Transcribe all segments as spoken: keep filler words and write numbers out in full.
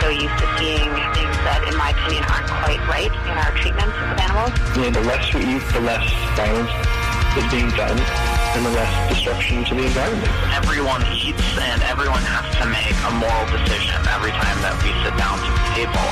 so used to seeing things that, in my opinion, aren't quite right in our treatment of animals. You know, the less we eat, the less violence is being done, and the less destruction to the environment. Everyone eats, and everyone has to make a moral decision every time that we sit down to the table.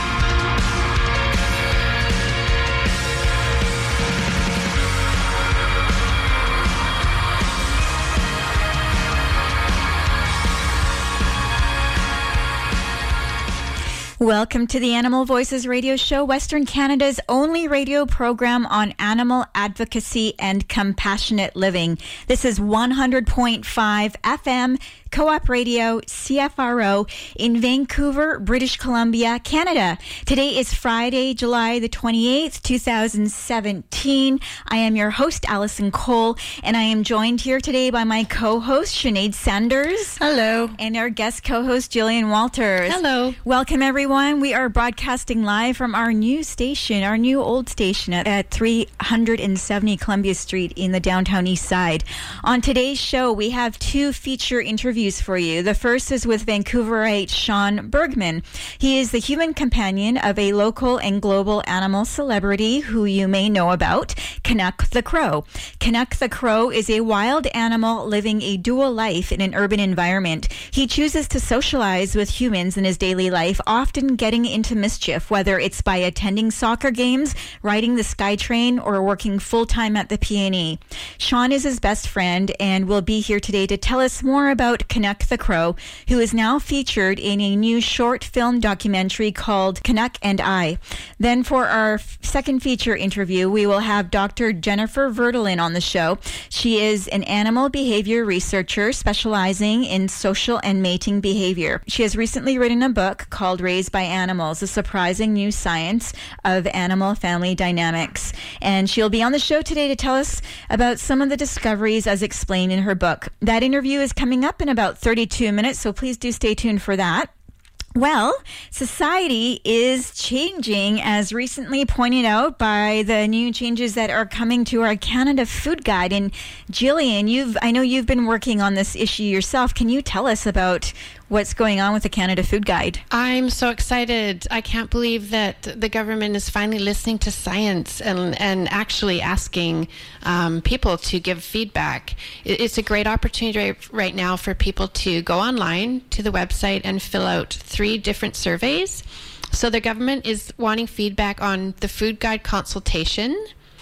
Welcome to the Animal Voices radio show, Western Canada's only radio program on animal advocacy and compassionate living. This is one hundred point five F M, Co-op Radio, C F R O, in Vancouver, British Columbia, Canada. Today is Friday, July the twenty-eighth, twenty seventeen. I am your host, Allison Cole, and I am joined here today by my co-host, Sinead Sanders. Hello. And our guest co-host, Jillian Walters. Hello. Welcome, everyone. We are broadcasting live from our new station, our new old station at, at three seventy Columbia Street in the downtown east side. On today's show, we have two feature interviews for you. The first is with Vancouverite Sean Bergman. He is the human companion of a local and global animal celebrity who you may know about, Canuck the Crow. Canuck the Crow is a wild animal living a dual life in an urban environment. He chooses to socialize with humans in his daily life, often getting into mischief, whether it's by attending soccer games, riding the SkyTrain, or working full-time at the P and E. Sean is his best friend and will be here today to tell us more about Canuck the Crow, who is now featured in a new short film documentary called Canuck and I. Then for our f- second feature interview, we will have Doctor Jennifer Verdelin on the show. She is an animal behavior researcher specializing in social and mating behavior. She has recently written a book called Raised by Animals, a surprising new science of animal family dynamics. And she'll be on the show today to tell us about some of the discoveries as explained in her book. That interview is coming up in about thirty-two minutes, so please do stay tuned for that. Well, society is changing, as recently pointed out by the new changes that are coming to our Canada Food Guide. And Jillian, you've I know you've been working on this issue yourself. Can you tell us about what's going on with the Canada Food Guide? I'm so excited. I can't believe that the government is finally listening to science and, and actually asking um, people to give feedback. It's a great opportunity right now for people to go online to the website and fill out three different surveys. So the government is wanting feedback on the Food Guide consultation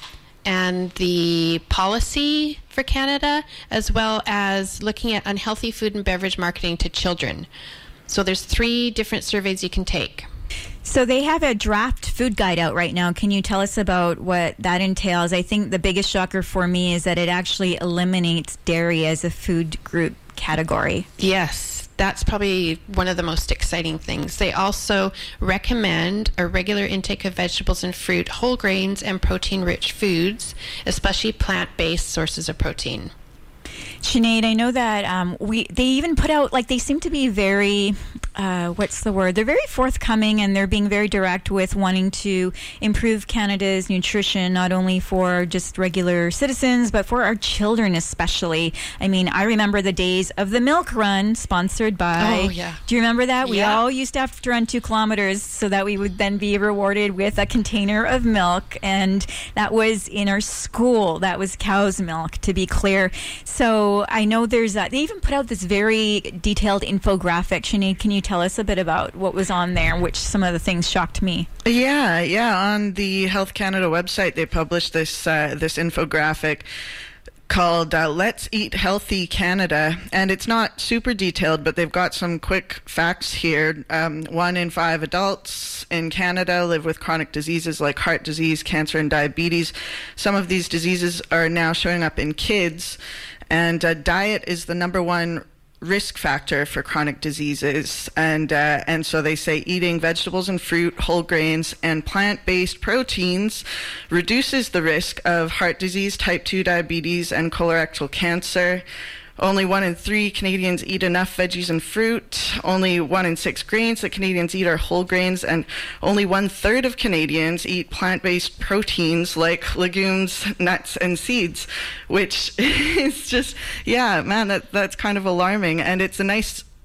and the policy for Canada, as well as looking at unhealthy food and beverage marketing to children. So there's three different surveys you can take. So they have a draft food guide out right now. Can you tell us about what that entails? I think the biggest shocker for me is that it actually eliminates dairy as a food group category. Yes. That's probably one of the most exciting things. They also recommend a regular intake of vegetables and fruit, whole grains, and protein-rich foods, especially plant-based sources of protein. Sinead, I know that um, we they even put out, like, they seem to be very, uh, what's the word? They're very forthcoming, and they're being very direct with wanting to improve Canada's nutrition, not only for just regular citizens, but for our children especially. I mean, I remember the days of the milk run sponsored by... Oh, yeah. Do you remember that? We Yeah. all used to have to run two kilometers so that we would then be rewarded with a container of milk, and that was in our school. That was cow's milk, to be clear. So I know there's a, they even put out this very detailed infographic. Sinead, can you tell us a bit about what was on there, which some of the things shocked me? Yeah, yeah. On the Health Canada website, they published this uh, this infographic called uh, Let's Eat Healthy Canada, and it's not super detailed, but they've got some quick facts here. Um, one in five adults in Canada live with chronic diseases like heart disease, cancer, and diabetes. Some of these diseases are now showing up in kids, and uh, diet is the number one risk factor for chronic diseases, and uh, and so they say eating vegetables and fruit, whole grains, and plant-based proteins reduces the risk of heart disease, type two diabetes, and colorectal cancer. Only one in three Canadians eat enough veggies and fruit. Only one in six grains that Canadians eat are whole grains, and only one third of Canadians eat plant-based proteins like legumes, nuts, and seeds, which is just, yeah, man, that that's kind of alarming. And it's a nice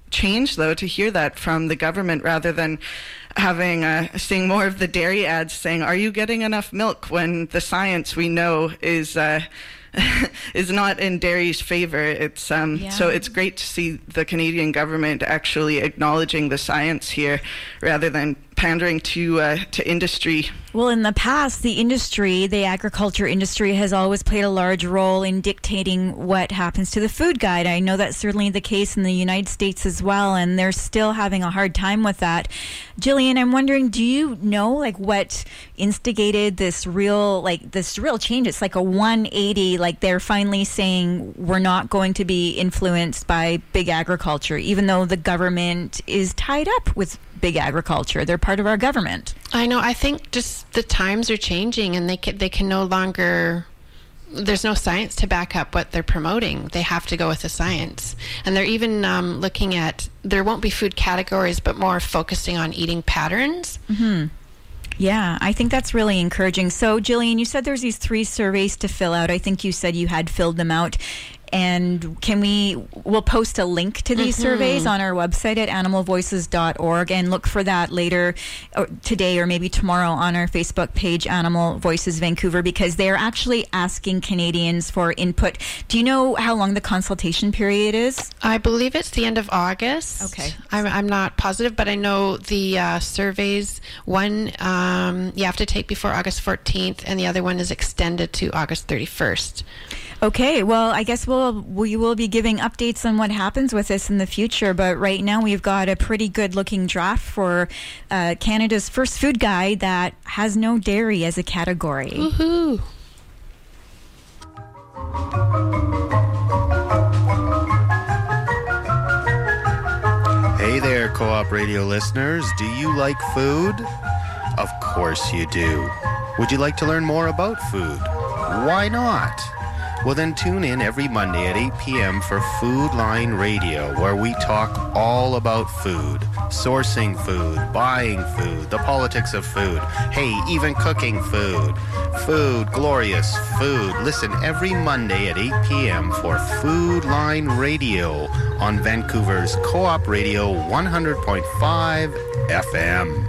change, though, to hear that from the government rather than having uh, seeing more of the dairy ads saying, "Are you getting enough milk?" when the science we know is uh, is not in dairy's favor. It's um, Yeah. so it's great to see the Canadian government actually acknowledging the science here rather than pandering to uh, to industry. Well, in the past, the industry, the agriculture industry, has always played a large role in dictating what happens to the food guide. I know that's certainly the case in the United States as well, and they're still having a hard time with that. Jillian, I'm wondering, do you know like what instigated this real like this real change? It's like a one eighty. Like they're finally saying we're not going to be influenced by big agriculture, even though the government is tied up with big agriculture. They're part of our government. I know. I think just the times are changing, and they can, they can no longer. There's no science to back up what they're promoting. They have to go with the science, and they're even um, looking at. There won't be food categories, but more focusing on eating patterns. Mm-hmm. Yeah, I think that's really encouraging. So, Jillian, you said there's these three surveys to fill out. I think you said you had filled them out. And can we, we'll post a link to these mm-hmm. surveys on our website at animal voices dot org, and look for that later or today or maybe tomorrow on our Facebook page, Animal Voices Vancouver, because they're actually asking Canadians for input. Do you know how long the consultation period is? I believe it's the end of August. Okay. I'm, I'm not positive, but I know the uh, surveys, one um, you have to take before August fourteenth, and the other one is extended to August thirty-first. Okay, well, I guess we'll, we will be giving updates on what happens with this in the future, but right now we've got a pretty good-looking draft for uh, Canada's first food guide that has no dairy as a category. Woohoo! Hey there, Co-op Radio listeners. Do you like food? Of course you do. Would you like to learn more about food? Why not? Well, then tune in every Monday at eight p.m. for Food Line Radio, where we talk all about food, sourcing food, buying food, the politics of food, hey, even cooking food. Food, glorious food. Listen every Monday at eight p.m. for Food Line Radio on Vancouver's Co-op Radio one hundred point five F M.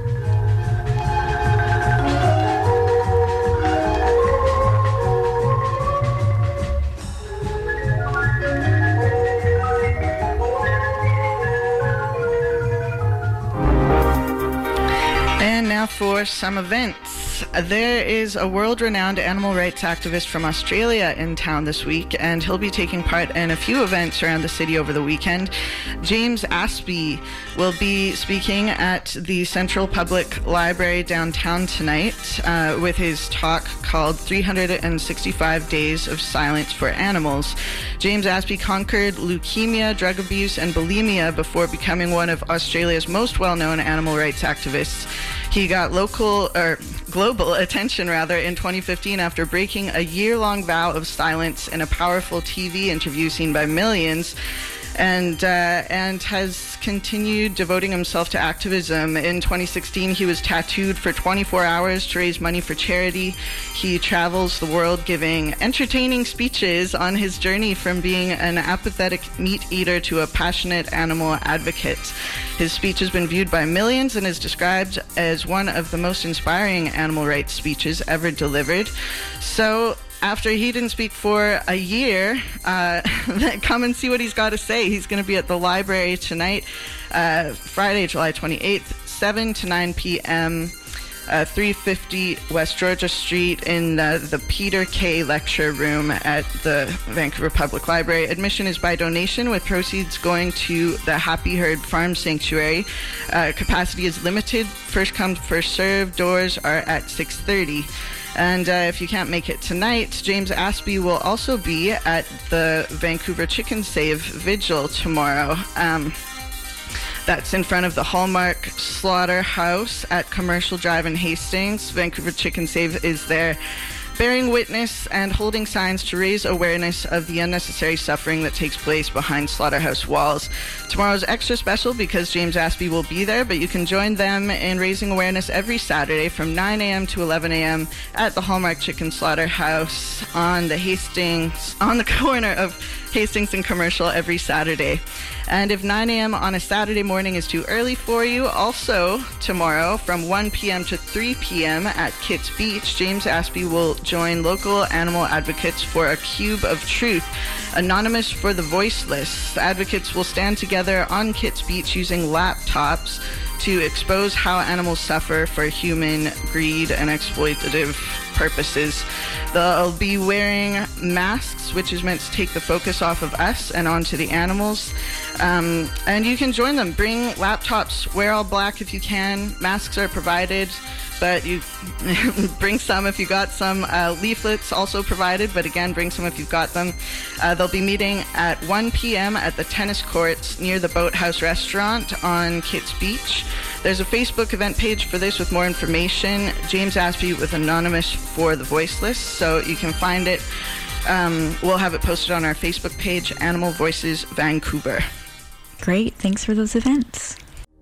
Now for some events. There is a world-renowned animal rights activist from Australia in town this week, and he'll be taking part in a few events around the city over the weekend. James Aspey will be speaking at the Central Public Library downtown tonight uh, with his talk called three hundred sixty-five Days of Silence for Animals. James Aspey conquered leukemia, drug abuse, and bulimia before becoming one of Australia's most well-known animal rights activists. He got local or global attention rather in twenty fifteen after breaking a year-long vow of silence in a powerful T V interview seen by millions, and uh, and has continued devoting himself to activism. In twenty sixteen, he was tattooed for twenty-four hours to raise money for charity. He travels the world giving entertaining speeches on his journey from being an apathetic meat eater to a passionate animal advocate. His speech has been viewed by millions and is described as one of the most inspiring animal rights speeches ever delivered. So after he didn't speak for a year, uh, come and see what he's got to say. He's going to be at the library tonight, uh, Friday, July twenty-eighth, seven to nine p.m., uh, three fifty West Georgia Street in uh, the Peter K. Lecture Room at the Vancouver Public Library. Admission is by donation, with proceeds going to the Happy Herd Farm Sanctuary. Uh, capacity is limited. First come, first served. Doors are at six thirty. And uh, if you can't make it tonight, James Aspey will also be at the Vancouver Chicken Save Vigil tomorrow. Um, that's in front of the Hallmark Slaughterhouse at Commercial Drive in Hastings. Vancouver Chicken Save is there, bearing witness and holding signs to raise awareness of the unnecessary suffering that takes place behind slaughterhouse walls. Tomorrow's extra special because James Aspey will be there, but you can join them in raising awareness every Saturday from nine a.m. to eleven a.m. at the Hallmark Chicken Slaughterhouse on the Hastings, on the corner of Hastings and Commercial every Saturday. And if nine a.m. on a Saturday morning is too early for you, also tomorrow from one p.m. to three p.m. at Kits Beach, James Aspey will join local animal advocates for a Cube of Truth, Anonymous for the Voiceless. Advocates will stand together on Kits Beach using laptops to expose how animals suffer for human greed and exploitative purposes. They'll be wearing masks, which is meant to take the focus off of us and onto the animals. Um, and you can join them. Bring laptops, wear all black if you can. Masks are provided, but you bring some if you got some. Uh, leaflets also provided, but again, bring some if you've got them. Uh, they'll be meeting at one p.m. at the tennis courts near the Boathouse Restaurant on Kits Beach. There's a Facebook event page for this with more information. James Aspey with Anonymous for the Voiceless, so you can find it. Um, we'll have it posted on our Facebook page, Animal Voices Vancouver. Great. Thanks for those events.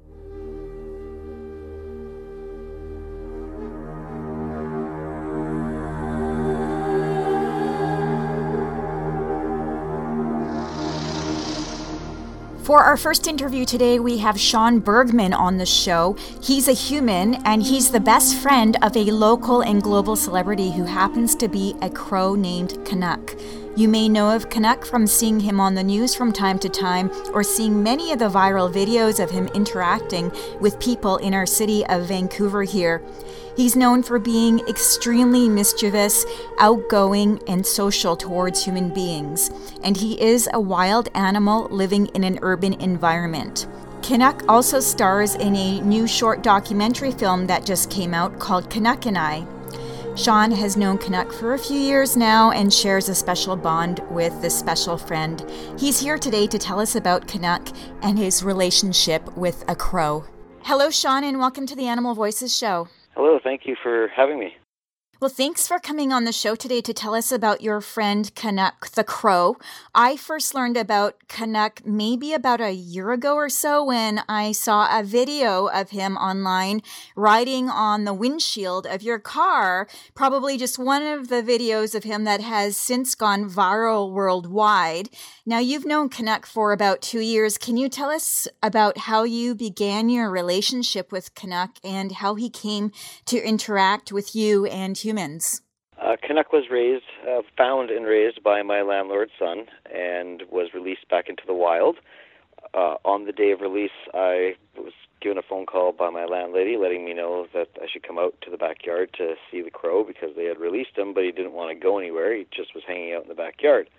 For our first interview today, we have Sean Bergman on the show. He's a human, and he's the best friend of a local and global celebrity who happens to be a crow named Canuck. You may know of Canuck from seeing him on the news from time to time, or seeing many of the viral videos of him interacting with people in our city of Vancouver here. He's known for being extremely mischievous, outgoing, and social towards human beings, and he is a wild animal living in an urban environment. Canuck also stars in a new short documentary film that just came out called Canuck and I. Sean has known Canuck for a few years now and shares a special bond with this special friend. He's here today to tell us about Canuck and his relationship with a crow. Hello, Sean, and welcome to the Animal Voices show. Hello, thank you for having me. Well, thanks for coming on the show today to tell us about your friend Canuck the crow. I first learned about Canuck maybe about a year ago or so when I saw a video of him online riding on the windshield of your car, probably just one of the videos of him that has since gone viral worldwide. Now, you've known Canuck for about two years. Can you tell us about how you began your relationship with Canuck and how he came to interact with you and humans? Uh, Canuck was raised, uh, found and raised by my landlord's son and was released back into the wild. Uh, on the day of release, I was given a phone call by my landlady letting me know that I should come out to the backyard to see the crow because they had released him, but he didn't want to go anywhere. He just was hanging out in the backyard.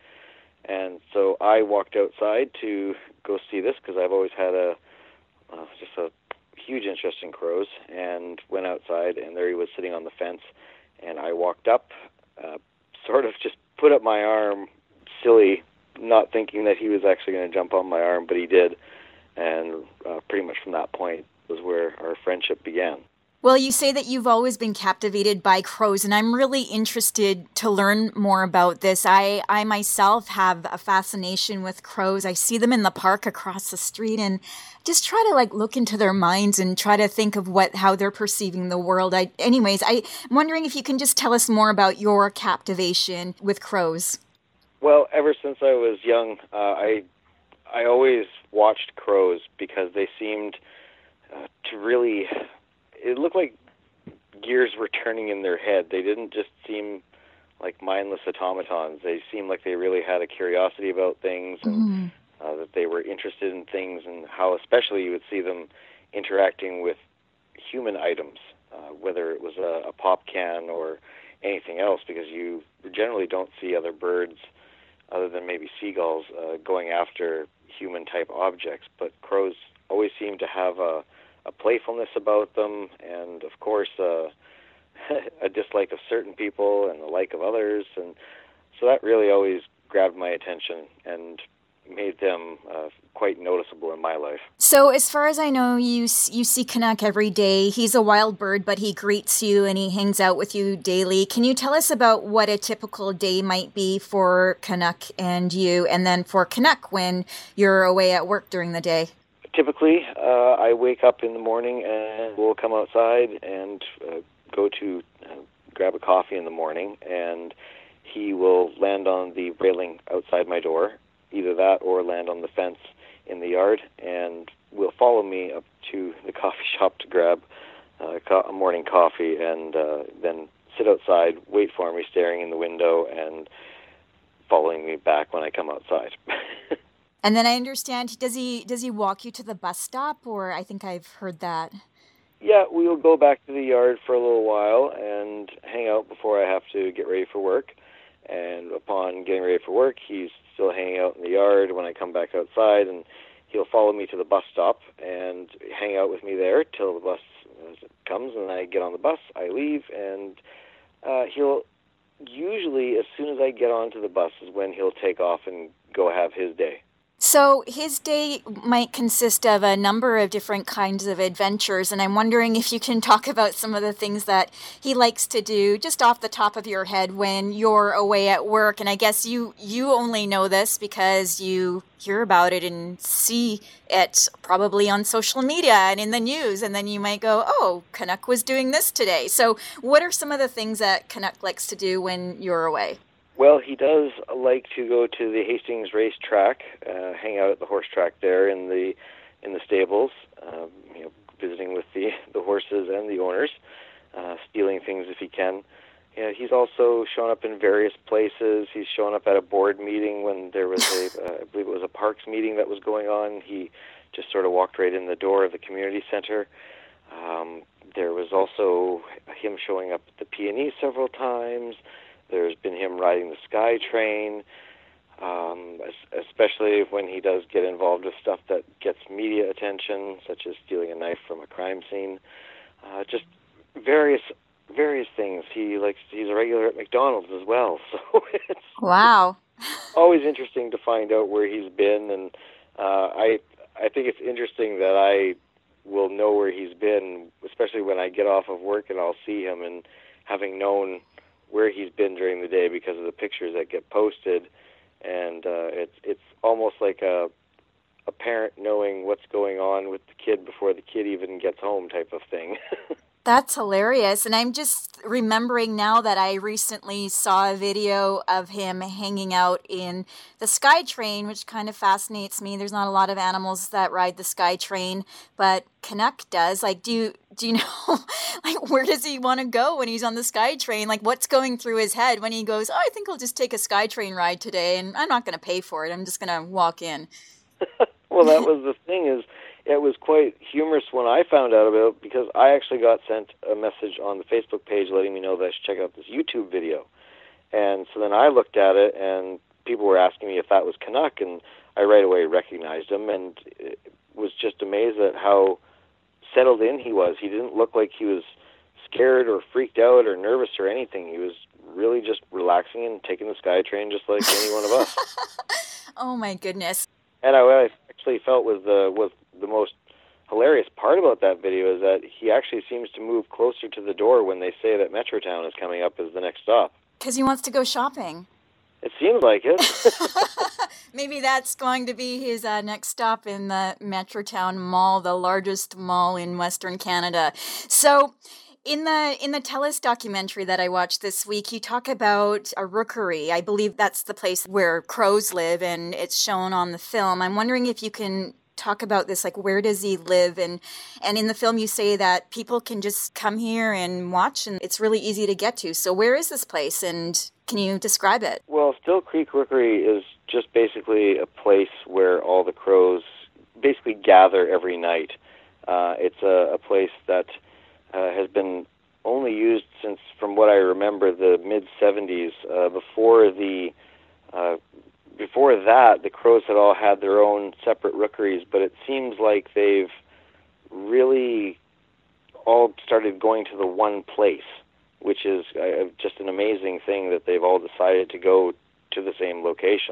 And so I walked outside to go see this because I've always had a uh, just a huge interest in crows, and went outside, and there he was sitting on the fence. And I walked up, uh, sort of just put up my arm, silly, not thinking that he was actually going to jump on my arm, but he did. And uh, pretty much from that point was where our friendship began. Well, you say that you've always been captivated by crows, and I'm really interested to learn more about this. I, I myself have a fascination with crows. I see them in the park across the street and just try to like look into their minds and try to think of what how they're perceiving the world. I, anyways, I, I'm wondering if you can just tell us more about your captivation with crows. Well, ever since I was young, uh, I I always watched crows because they seemed uh, to really... It looked like gears were turning in their head. They didn't just seem like mindless automatons. They seemed like they really had a curiosity about things and mm-hmm. uh, that they were interested in things, and how especially you would see them interacting with human items, uh, whether it was a, a pop can or anything else, because you generally don't see other birds other than maybe seagulls uh, going after human-type objects. But crows always seem to have a a playfulness about them, and of course uh, a dislike of certain people and the like of others, and so that really always grabbed my attention and made them uh, quite noticeable in my life. So as far as I know, you you see Canuck every day. He's a wild bird, but he greets you and he hangs out with you daily. Can you tell us about what a typical day might be for Canuck and you, and then for Canuck when you're away at work during the day? Typically, uh, I wake up in the morning and we'll come outside and uh, go to uh, grab a coffee in the morning, and he will land on the railing outside my door, either that or land on the fence in the yard, and will follow me up to the coffee shop to grab uh, co- a morning coffee, and uh, then sit outside, wait for me, staring in the window, and following me back when I come outside. And then I understand, does he does he walk you to the bus stop, or I think I've heard that? Yeah, we'll go back to the yard for a little while and hang out before I have to get ready for work. And upon getting ready for work, he's still hanging out in the yard when I come back outside, and he'll follow me to the bus stop and hang out with me there till the bus comes, and I get on the bus, I leave, and uh, he'll usually, as soon as I get onto the bus, is when he'll take off and go have his day. So his day might consist of a number of different kinds of adventures, and I'm wondering if you can talk about some of the things that he likes to do just off the top of your head when you're away at work. And I guess you, you only know this because you hear about it and see it probably on social media and in the news, and then you might go, oh, Canuck was doing this today. So what are some of the things that Canuck likes to do when you're away? Well, he does like to go to the Hastings racetrack, uh, hang out at the horse track there in the in the stables, um, you know, visiting with the, the horses and the owners, uh, stealing things if he can. Yeah, he's also shown up in various places. He's shown up at a board meeting when there was a, uh, I believe it was a parks meeting that was going on. He just sort of walked right in the door of the community center. Um, there was also him showing up at the P and E several times. There's been him riding the Sky Train, um, especially when he does get involved with stuff that gets media attention, such as stealing a knife from a crime scene. Uh, just various various things. He likes. He's a regular at McDonald's as well, so it's wow. always interesting to find out where he's been. And uh, I I think it's interesting that I will know where he's been, especially when I get off of work and I'll see him, and having known where he's been during the day because of the pictures that get posted, and uh, it's it's almost like a a parent knowing what's going on with the kid before the kid even gets home type of thing. That's hilarious. And I'm just remembering now that I recently saw a video of him hanging out in the Sky Train, which kind of fascinates me. There's not a lot of animals that ride the Sky Train, but Canuck does. Like, do you, do you know, like, where does he want to go when he's on the Sky Train? Like, what's going through his head when he goes, oh, I think I'll just take a Sky Train ride today, and I'm not going to pay for it. I'm just going to walk in. Well, that was the thing is, it was quite humorous when I found out about it, because I actually got sent a message on the Facebook page letting me know that I should check out this YouTube video. And so then I looked at it, and people were asking me if that was Canuck, and I right away recognized him, and was just amazed at how settled in he was. He didn't look like he was scared or freaked out or nervous or anything. He was really just relaxing and taking the Sky Train just like any one of us. Oh, my goodness. And I, what I actually felt was the was the most hilarious part about that video is that he actually seems to move closer to the door when they say that Metrotown is coming up as the next stop. Because he wants to go shopping. It seems like it. Maybe that's going to be his uh, next stop in the Metrotown Mall, the largest mall in Western Canada. So in the in the TELUS documentary that I watched this week, you talk about a rookery. I believe that's the place where crows live, and it's shown on the film. I'm wondering if you can talk about this, like, where does he live? And and in the film you say that people can just come here and watch, and it's really easy to get to. So where is this place, and can you describe it? Well, Still Creek Rookery is just basically a place where all the crows basically gather every night. Uh, it's a, a place that uh, has been only used since, from what I remember, the mid-seventies. Uh, before the uh, Before that, the crows had all had their own separate rookeries, but it seems like they've really all started going to the one place, which is uh, just an amazing thing that they've all decided to go to the same location.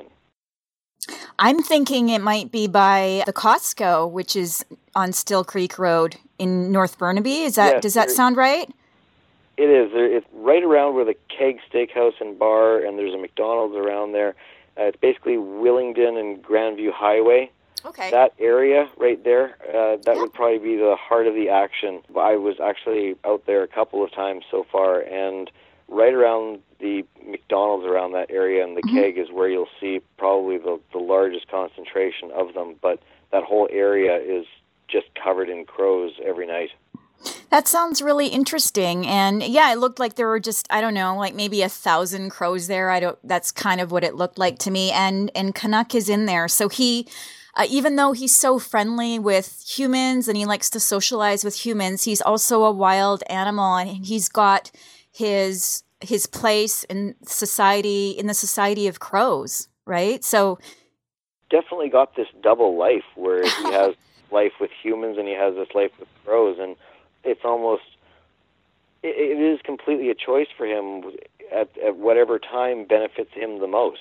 I'm thinking it might be by the Costco, which is on Still Creek Road in North Burnaby. Is that Yes, does that sound right? It is. It's right around where the Keg Steakhouse and Bar, and there's a McDonald's around there. Uh, it's basically Willingdon and Grandview Highway. Okay. That area right there, uh, that Yeah. would probably be the heart of the action. I was actually out there a couple of times so far, and right around the McDonald's around that area, and the Mm-hmm. keg is where you'll see probably the, the largest concentration of them, but that whole area is just covered in crows every night. That sounds really interesting. And yeah, it looked like there were just, I don't know, like maybe a thousand crows there. I don't, that's kind of what it looked like to me. And, and Canuck is in there. So he, uh, even though he's so friendly with humans and he likes to socialize with humans, he's also a wild animal, and he's got his, his place in society, in the society of crows, right? So Definitely got this double life where he has life with humans and he has this life with crows, and it's almost, it, it is completely a choice for him at, at whatever time benefits him the most.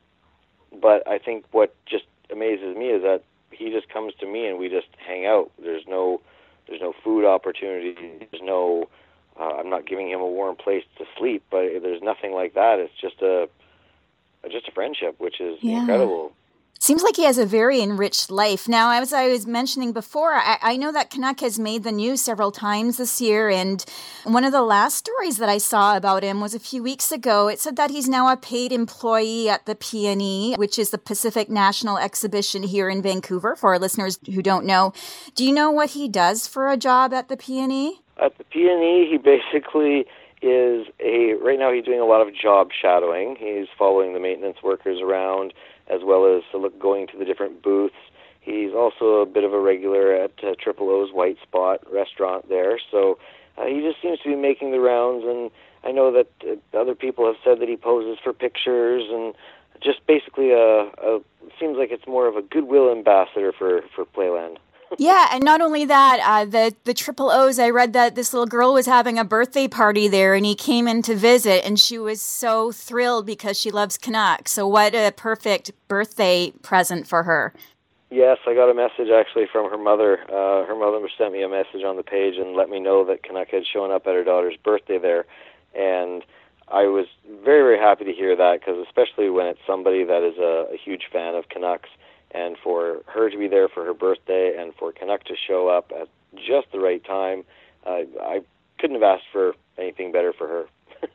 But I think what just amazes me is that he just comes to me and we just hang out. There's no, there's no food opportunity. There's no, uh, I'm not giving him a warm place to sleep, but there's nothing like that. It's just a, just a friendship, which is Yeah. incredible. seems like he has a very enriched life. Now, as I was mentioning before, I, I know that Canuck has made the news several times this year, and one of the last stories that I saw about him was a few weeks ago. It said that he's now a paid employee at the P N E, which is the Pacific National Exhibition here in Vancouver, for our listeners who don't know. Do you know what he does for a job at the P N E? At the P N E, he basically is a, right now he's doing a lot of job shadowing. He's following the maintenance workers around, as well as going to the different booths. He's also a bit of a regular at uh, Triple O's White Spot restaurant there. So uh, he just seems to be making the rounds, and I know that uh, other people have said that he poses for pictures, and just basically a, a seems like it's more of a goodwill ambassador for, for Playland. Yeah, and not only that, uh, the the Triple O's, I read that this little girl was having a birthday party there, and he came in to visit, and she was so thrilled because she loves Canuck. So what a perfect birthday present for her. Yes, I got a message actually from her mother. Uh, her mother sent me a message on the page and let me know that Canuck had shown up at her daughter's birthday there, and I was very, very happy to hear that, because especially when it's somebody that is a, a huge fan of Canucks, and for her to be there for her birthday and for Canuck to show up at just the right time, uh, I couldn't have asked for anything better for her.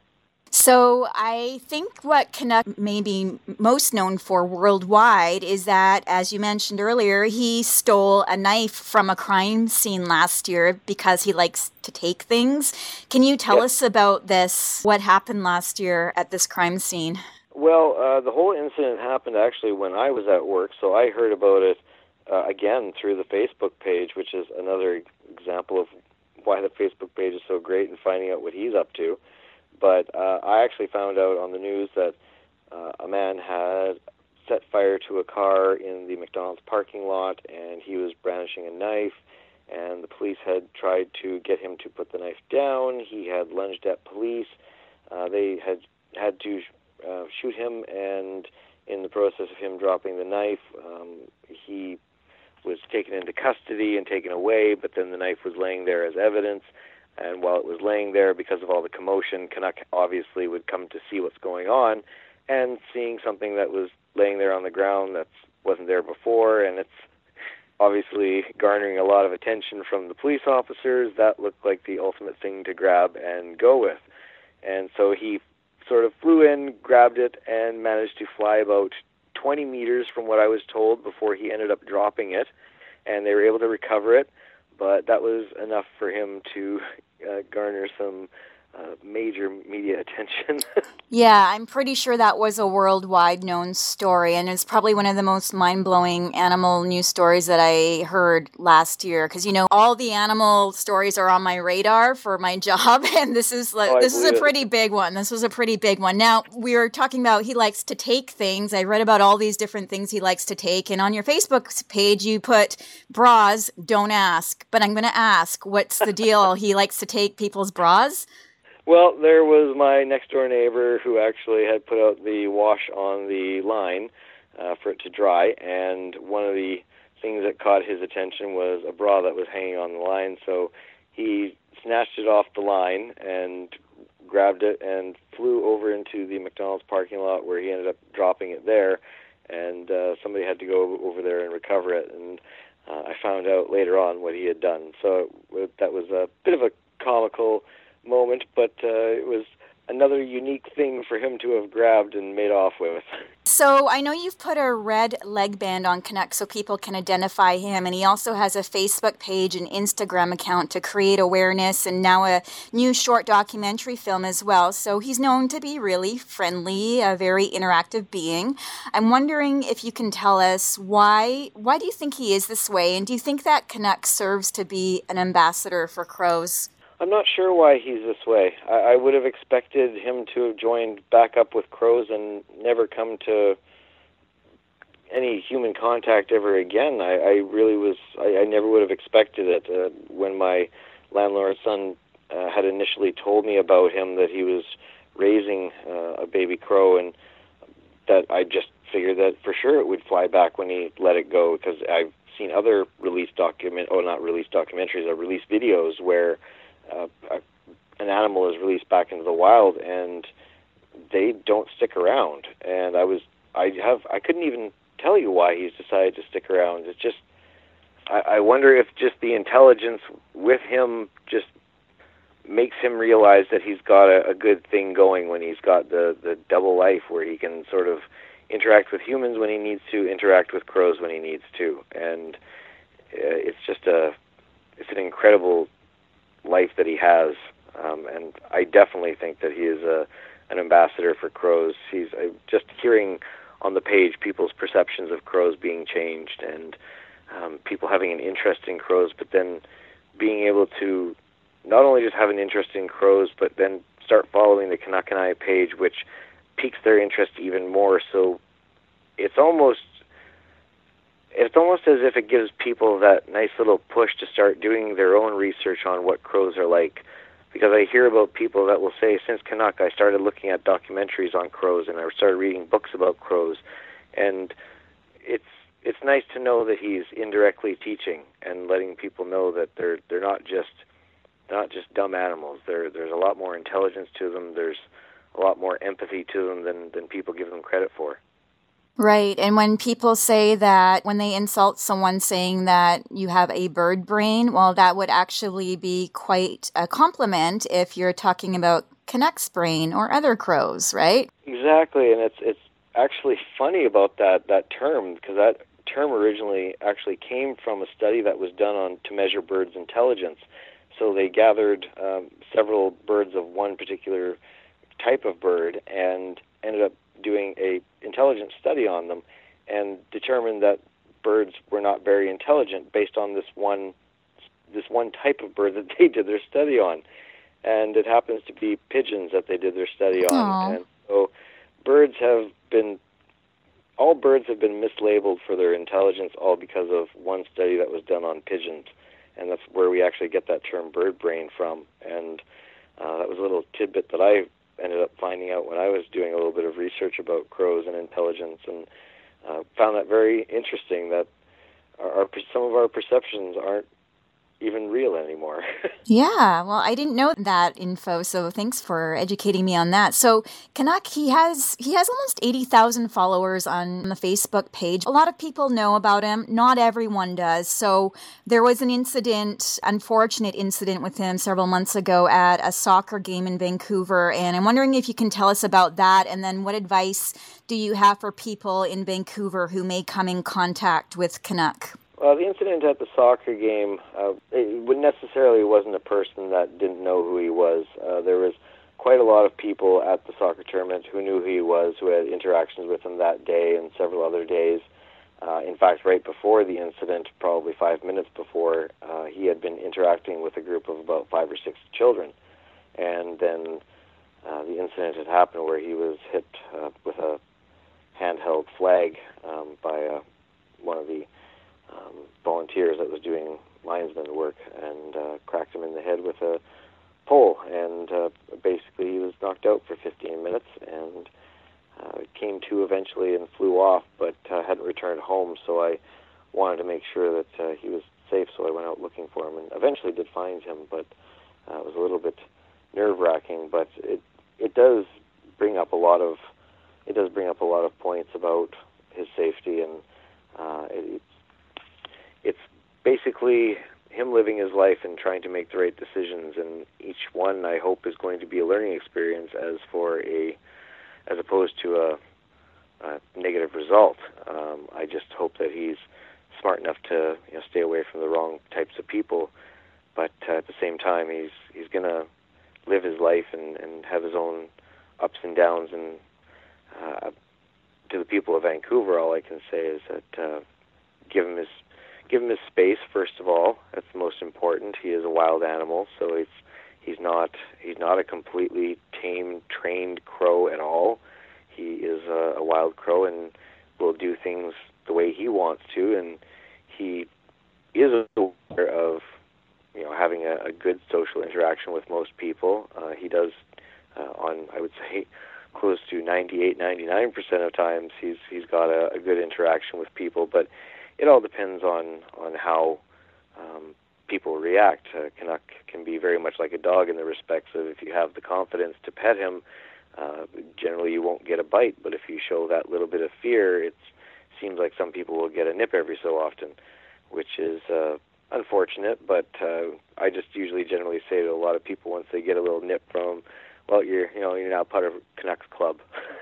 So I think what Canuck may be most known for worldwide is that, as you mentioned earlier, he stole a knife from a crime scene last year because he likes to take things. Can you tell Yes. us about this, what happened last year at this crime scene? Well, uh, the whole incident happened actually when I was at work, so I heard about it uh, again through the Facebook page, which is another example of why the Facebook page is so great in finding out what he's up to. But uh, I actually found out on the news that uh, a man had set fire to a car in the McDonald's parking lot, and he was brandishing a knife, and the police had tried to get him to put the knife down. He had lunged at police. Uh, they had had to uh, shoot him, and in the process of him dropping the knife, um, he was taken into custody and taken away, but then the knife was laying there as evidence. And while it was laying there, because of all the commotion, Canuck obviously would come to see what's going on, and seeing something that was laying there on the ground that wasn't there before, and it's obviously garnering a lot of attention from the police officers, that looked like the ultimate thing to grab and go with. And so he sort of flew in, grabbed it, and managed to fly about twenty meters from what I was told before he ended up dropping it, and they were able to recover it. But that was enough for him to uh, garner some uh, major media attention. Yeah, I'm pretty sure that was a worldwide known story, and it's probably one of the most mind-blowing animal news stories that I heard last year. Because, you know, all the animal stories are on my radar for my job, and this is like, Oh, I this is a believe it. pretty big one. This was a pretty big one. Now, we were talking about he likes to take things. I read about all these different things he likes to take, and on your Facebook page, you put bras, don't ask. But I'm going to ask, what's the deal? He likes to take people's bras? Well, there was my next-door neighbor who actually had put out the wash on the line uh, for it to dry, and one of the things that caught his attention was a bra that was hanging on the line, so he snatched it off the line and grabbed it and flew over into the McDonald's parking lot, where he ended up dropping it there, and uh, somebody had to go over there and recover it, and uh, I found out later on what he had done. So it, that was a bit of a comical moment, but uh, it was another unique thing for him to have grabbed and made off with. So I know you've put a red leg band on Canuck so people can identify him, and he also has a Facebook page and Instagram account to create awareness, and now a new short documentary film as well. So he's known to be really friendly, a very interactive being. I'm wondering if you can tell us why why do you think he is this way, and do you think that Canuck serves to be an ambassador for crows? I'm not sure why he's this way. I, I would have expected him to have joined back up with crows and never come to any human contact ever again. I, I really was, I, I never would have expected it. Uh, when my landlord's son uh, had initially told me about him, that he was raising uh, a baby crow, and that I just figured that for sure it would fly back when he let it go, because I've seen other released document, oh not released documentaries, or released videos where Uh, an animal is released back into the wild and they don't stick around. And I was, I have, I couldn't even tell you why he's decided to stick around. It's just, I, I wonder if just the intelligence with him just makes him realize that he's got a, a good thing going when he's got the, the double life where he can sort of interact with humans when he needs to, interact with crows when he needs to. And uh, it's just a, it's an incredible life that he has, um, and I definitely think that he is a an ambassador for crows. He's uh, just hearing on the page people's perceptions of crows being changed, and um, people having an interest in crows, but then being able to not only just have an interest in crows, but then start following the Canuck and I page, which piques their interest even more. So it's almost It's almost as if it gives people that nice little push to start doing their own research on what crows are like. Because I hear about people that will say, since Canuck, I started looking at documentaries on crows and I started reading books about crows. And it's it's nice to know that he's indirectly teaching and letting people know that they're they're not just they're not just dumb animals. There there's a lot more intelligence to them. There's a lot more empathy to them than than people give them credit for. Right. And when people say that, when they insult someone saying that you have a bird brain, well, that would actually be quite a compliment if you're talking about Canuck's brain or other crows, right? Exactly. And it's it's actually funny about that, that term, because that term originally actually came from a study that was done on to measure birds' intelligence. So they gathered um, several birds of one particular type of bird and ended up doing a intelligence study on them and determined that birds were not very intelligent based on this one this one type of bird that they did their study on. And it happens to be pigeons that they did their study on. Aww. And so birds have been all birds have been mislabeled for their intelligence, all because of one study that was done on pigeons. And that's where we actually get that term bird brain from. And uh, that was a little tidbit that I ended up finding out when I was doing a little bit of research about crows and intelligence, and uh, found that very interesting, that our, our some of our perceptions aren't even real anymore. Yeah, well, I didn't know that info, so thanks for educating me on that. So Canuck, he has he has almost eighty thousand followers on the Facebook page. A lot of people know about him. Not everyone does. So there was an incident, unfortunate incident with him several months ago at a soccer game in Vancouver, and I'm wondering if you can tell us about that, and then what advice do you have for people in Vancouver who may come in contact with Canuck? Well, the incident at the soccer game, uh, it would necessarily wasn't a person that didn't know who he was. Uh, there was quite a lot of people at the soccer tournament who knew who he was, who had interactions with him that day and several other days. Uh, in fact, right before the incident, probably five minutes before, uh, he had been interacting with a group of about five or six children. And then uh, the incident had happened where he was hit uh, with a handheld flag um, by uh, one of the Um, volunteers that was doing linesman work, and uh, cracked him in the head with a pole, and uh, basically he was knocked out for fifteen minutes and uh, came to eventually and flew off, but uh, hadn't returned home. So I wanted to make sure that uh, he was safe, so I went out looking for him and eventually did find him, but uh, it was a little bit nerve-wracking. But it it does bring up a lot of it does bring up a lot of points about his safety, and uh, it, It's basically him living his life and trying to make the right decisions, and each one I hope is going to be a learning experience as for a, as opposed to a, a negative result. Um, I just hope that he's smart enough to you know, stay away from the wrong types of people, but uh, at the same time he's he's going to live his life and, and have his own ups and downs. And uh, to the people of Vancouver, all I can say is that uh, give him his give him his space. First of all, that's the most important. He is a wild animal, so it's he's not he's not a completely tame, trained crow at all. He is a, a wild crow and will do things the way he wants to, and he is aware of you know having a, a good social interaction with most people. Uh, he does uh, on I would say close to ninety-eight, ninety-nine percent of times he's he's got a, a good interaction with people, but it all depends on on how um, people react. Uh, Canuck can be very much like a dog in the respects of if you have the confidence to pet him, uh, generally you won't get a bite, but if you show that little bit of fear, it seems like some people will get a nip every so often, which is uh, unfortunate, but uh, I just usually generally say to a lot of people once they get a little nip from, well, you're you know you're now part of Canucks Club.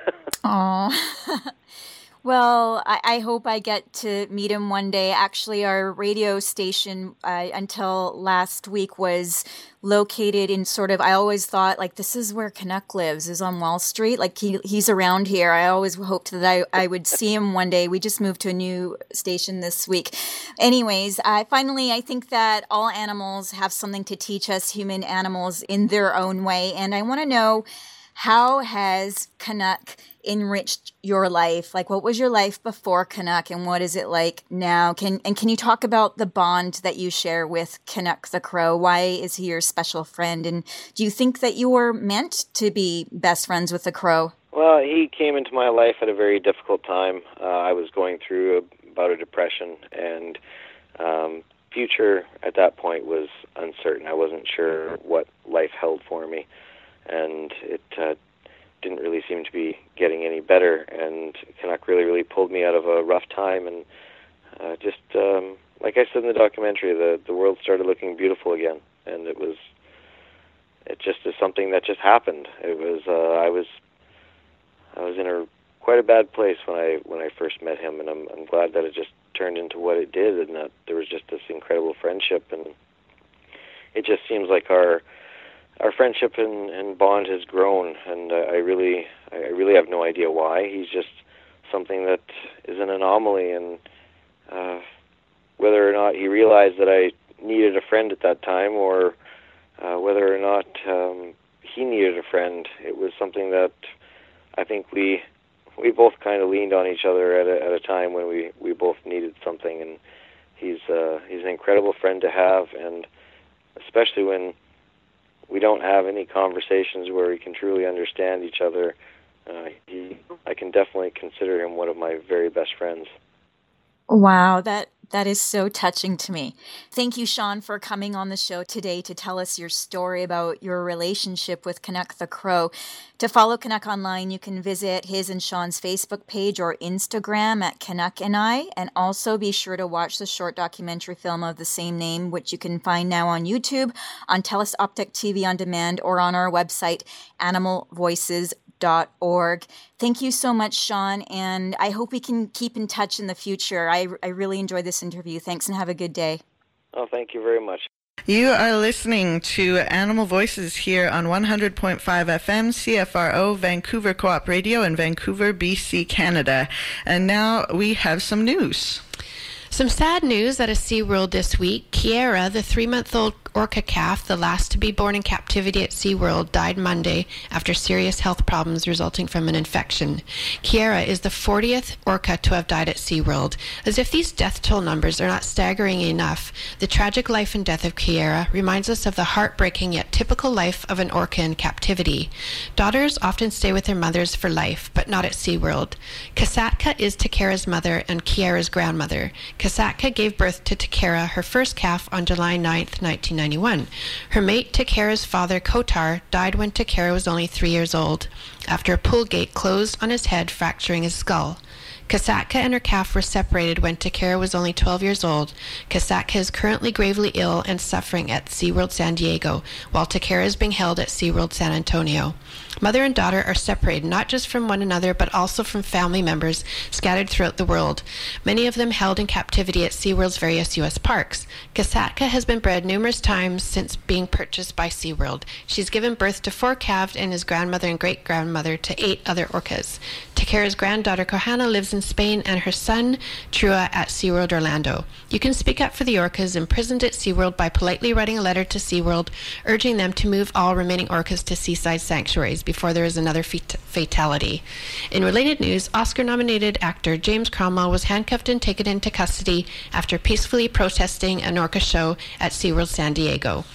Aw. Well, I, I hope I get to meet him one day. Actually, our radio station uh, until last week was located in sort of, I always thought, like, this is where Canuck lives, is on Wall Street. Like, he he's around here. I always hoped that I, I would see him one day. We just moved to a new station this week. Anyways, I finally, I think that all animals have something to teach us human animals in their own way. And I want to know, how has Canuck enriched your life? Like, what was your life before Canuck, and what is it like now? Can and can you talk about the bond that you share with Canuck the crow? Why is he your special friend? And do you think that you were meant to be best friends with the crow? Well, he came into my life at a very difficult time. Uh, I was going through a bout of depression, and um, future at that point was uncertain. I wasn't sure what life held for me, and it uh, didn't really seem to be getting any better, and Canuck really, really pulled me out of a rough time, and uh, just, um, like I said in the documentary, the, the world started looking beautiful again, and it was, it just is something that just happened. It was, uh, I was, I was in a quite a bad place when I, when I first met him, and I'm, I'm glad that it just turned into what it did, and that there was just this incredible friendship, and it just seems like our, Our friendship and, and bond has grown, and uh, I really, I really have no idea why. He's just something that is an anomaly, and uh, whether or not he realized that I needed a friend at that time, or uh, whether or not um, he needed a friend, it was something that I think we we both kind of leaned on each other at a, at a time when we, we both needed something. And he's uh, he's an incredible friend to have, and especially when we don't have any conversations where we can truly understand each other. Uh, he, I can definitely consider him one of my very best friends. Wow, that that is so touching to me. Thank you, Sean, for coming on the show today to tell us your story about your relationship with Canuck the crow. To follow Canuck online, you can visit his and Sean's Facebook page or Instagram at Canuck and I, and also be sure to watch the short documentary film of the same name, which you can find now on YouTube, on Telus Optic T V on demand, or on our website, animal voices dot org. Thank you so much, Sean, and I hope we can keep in touch in the future. I, I really enjoyed this interview. Thanks, and have a good day. Oh, thank you very much. You are listening to Animal Voices here on one hundred point five F M, C F R O, Vancouver Co-op Radio in Vancouver, B C, Canada. And now we have some news. Some sad news at a SeaWorld this week. Kiera, the three-month-old orca calf, the last to be born in captivity at SeaWorld, died Monday after serious health problems resulting from an infection. Kiera is the fortieth orca to have died at SeaWorld. As if these death toll numbers are not staggering enough, the tragic life and death of Kiera reminds us of the heartbreaking yet typical life of an orca in captivity. Daughters often stay with their mothers for life, but not at SeaWorld. Kasatka is Takera's mother and Kiera's grandmother. Kasatka gave birth to Takera, her first calf, on July ninth, nineteen ninety-one. Her mate, Takera's father, Kotar, died when Takera was only three years old, after a pool gate closed on his head, fracturing his skull. Kasatka and her calf were separated when Takara was only twelve years old. Kasatka is currently gravely ill and suffering at SeaWorld San Diego, while Takara is being held at SeaWorld San Antonio. Mother and daughter are separated not just from one another, but also from family members scattered throughout the world, many of them held in captivity at SeaWorld's various U S parks. Kasatka has been bred numerous times since being purchased by SeaWorld. She's given birth to four calves and is grandmother and great-grandmother to eight other orcas. Takara's granddaughter, Kohana, lives in Spain, and her son, Trua, at SeaWorld Orlando. You can speak up for the orcas imprisoned at SeaWorld by politely writing a letter to SeaWorld, urging them to move all remaining orcas to seaside sanctuaries before there is another fat- fatality. In related news, Oscar-nominated actor James Cromwell was handcuffed and taken into custody after peacefully protesting an orca show at SeaWorld San Diego.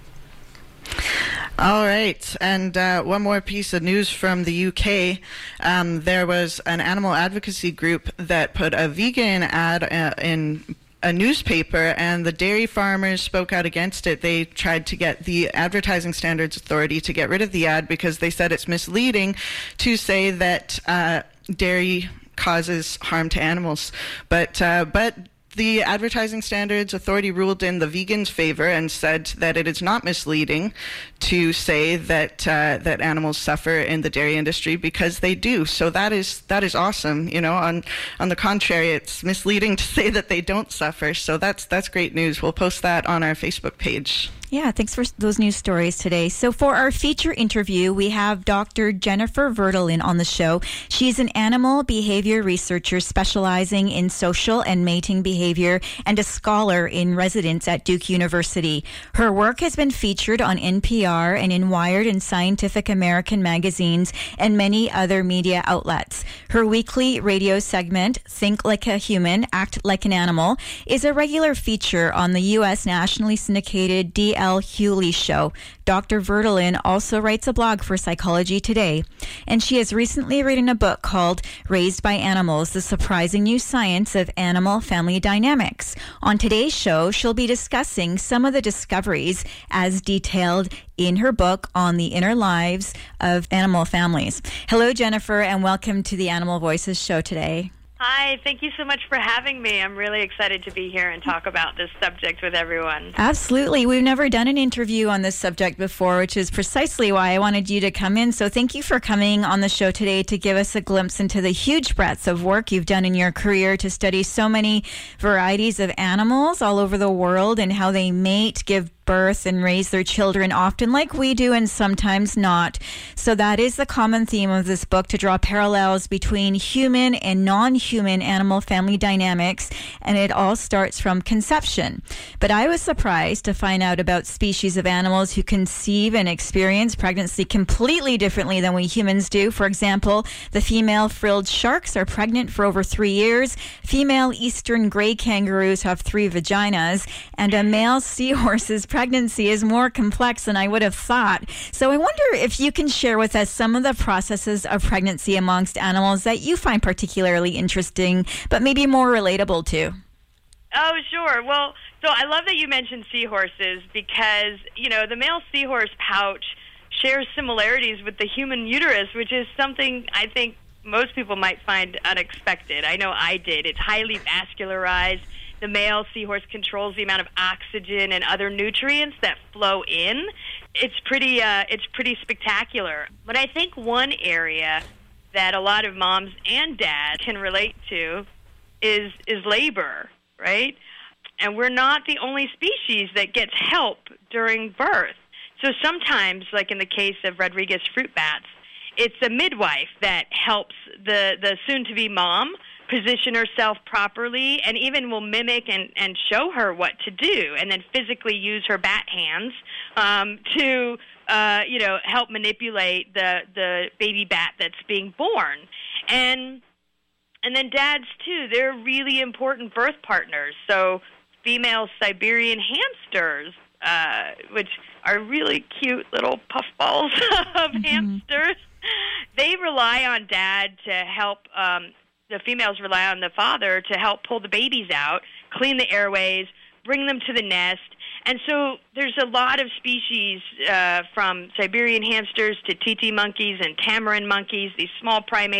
All right, and uh, one more piece of news from the U K. Um, there was an animal advocacy group that put a vegan ad uh, in a newspaper, and the dairy farmers spoke out against it. They tried to get the Advertising Standards Authority to get rid of the ad because they said it's misleading to say that uh, dairy causes harm to animals. But uh, but the Advertising Standards Authority ruled in the vegans' favor and said that it is not misleading to say that uh, that animals suffer in the dairy industry, because they do. So that is that is awesome. You know, on on the contrary, it's misleading to say that they don't suffer. So that's that's great news. We'll post that on our Facebook page. Yeah, thanks for those news stories today. So for our feature interview, we have Doctor Jennifer Verdelin on the show. She's an animal behavior researcher specializing in social and mating behavior and a scholar in residence at Duke University. Her work has been featured on N P R and in Wired and Scientific American magazines and many other media outlets. Her weekly radio segment, Think Like a Human, Act Like an Animal, is a regular feature on the U S nationally syndicated D L Hewley Show. Doctor Verdelin also writes a blog for Psychology Today, and she has recently written a book called Raised by Animals, The Surprising New Science of Animal Family Dynamics. On today's show, she'll be discussing some of the discoveries as detailed in her book on the inner lives of animal families. Hello, Jennifer, and welcome to the Animal Voices show today. Hi, thank you so much for having me. I'm really excited to be here and talk about this subject with everyone. Absolutely. We've never done an interview on this subject before, which is precisely why I wanted you to come in. So thank you for coming on the show today to give us a glimpse into the huge breadth of work you've done in your career to study so many varieties of animals all over the world and how they mate, give birth, and raise their children, often like we do and sometimes not. So that is the common theme of this book, to draw parallels between human and non-human animal family dynamics, and it all starts from conception. But I was surprised to find out about species of animals who conceive and experience pregnancy completely differently than we humans do. For example, the female frilled sharks are pregnant for over three years. Female eastern gray kangaroos have three vaginas, and a male seahorse's pregnancy is more complex than I would have thought. So I wonder if you can share with us some of the processes of pregnancy amongst animals that you find particularly interesting, but maybe more relatable too. Oh, sure. Well, so I love that you mentioned seahorses because, you know, the male seahorse pouch shares similarities with the human uterus, which is something I think most people might find unexpected. I know I did. It's highly vascularized. The male seahorse controls the amount of oxygen and other nutrients that flow in. It's pretty, uh, it's pretty spectacular. But I think one area that a lot of moms and dads can relate to is is labor, right? And we're not the only species that gets help during birth. So sometimes, like in the case of Rodriguez fruit bats, it's a midwife that helps the, the soon-to-be mom position herself properly and even will mimic and, and show her what to do, and then physically use her bat hands um, to, uh, you know, help manipulate the, the baby bat that's being born. And and then dads, too, they're really important birth partners. So female Siberian hamsters, uh, which are really cute little puffballs of mm-hmm. hamsters, they rely on dad to help um, the females rely on the father to help pull the babies out, clean the airways, bring them to the nest. And so there's a lot of species uh, from Siberian hamsters to titi monkeys and tamarin monkeys, these small primates,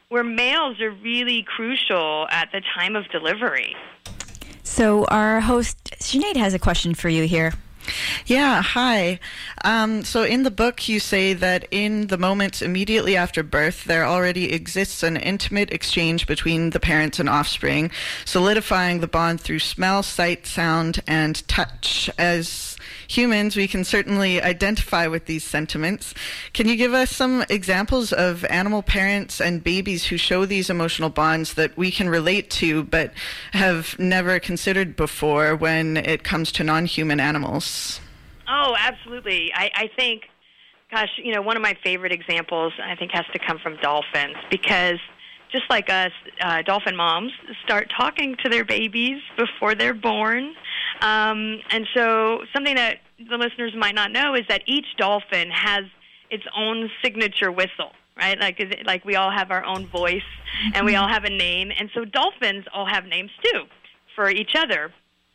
where males are really crucial at the time of delivery. So our host, Sinead, has a question for you here. Yeah, hi. Um, so in the book, you say that in the moments immediately after birth, there already exists an intimate exchange between the parents and offspring, solidifying the bond through smell, sight, sound, and touch. As humans, we can certainly identify with these sentiments. Can you give us some examples of animal parents and babies who show these emotional bonds that we can relate to but have never considered before when it comes to non-human animals? Oh, absolutely. I, I think, gosh, you know, one of my favorite examples, I think, has to come from dolphins, because just like us, uh, dolphin moms start talking to their babies before they're born. Um, and so something that the listeners might not know is that each dolphin has its own signature whistle, right? Like, is it, like we all have our own voice, and we all have a name. And so dolphins all have names, too, for each other.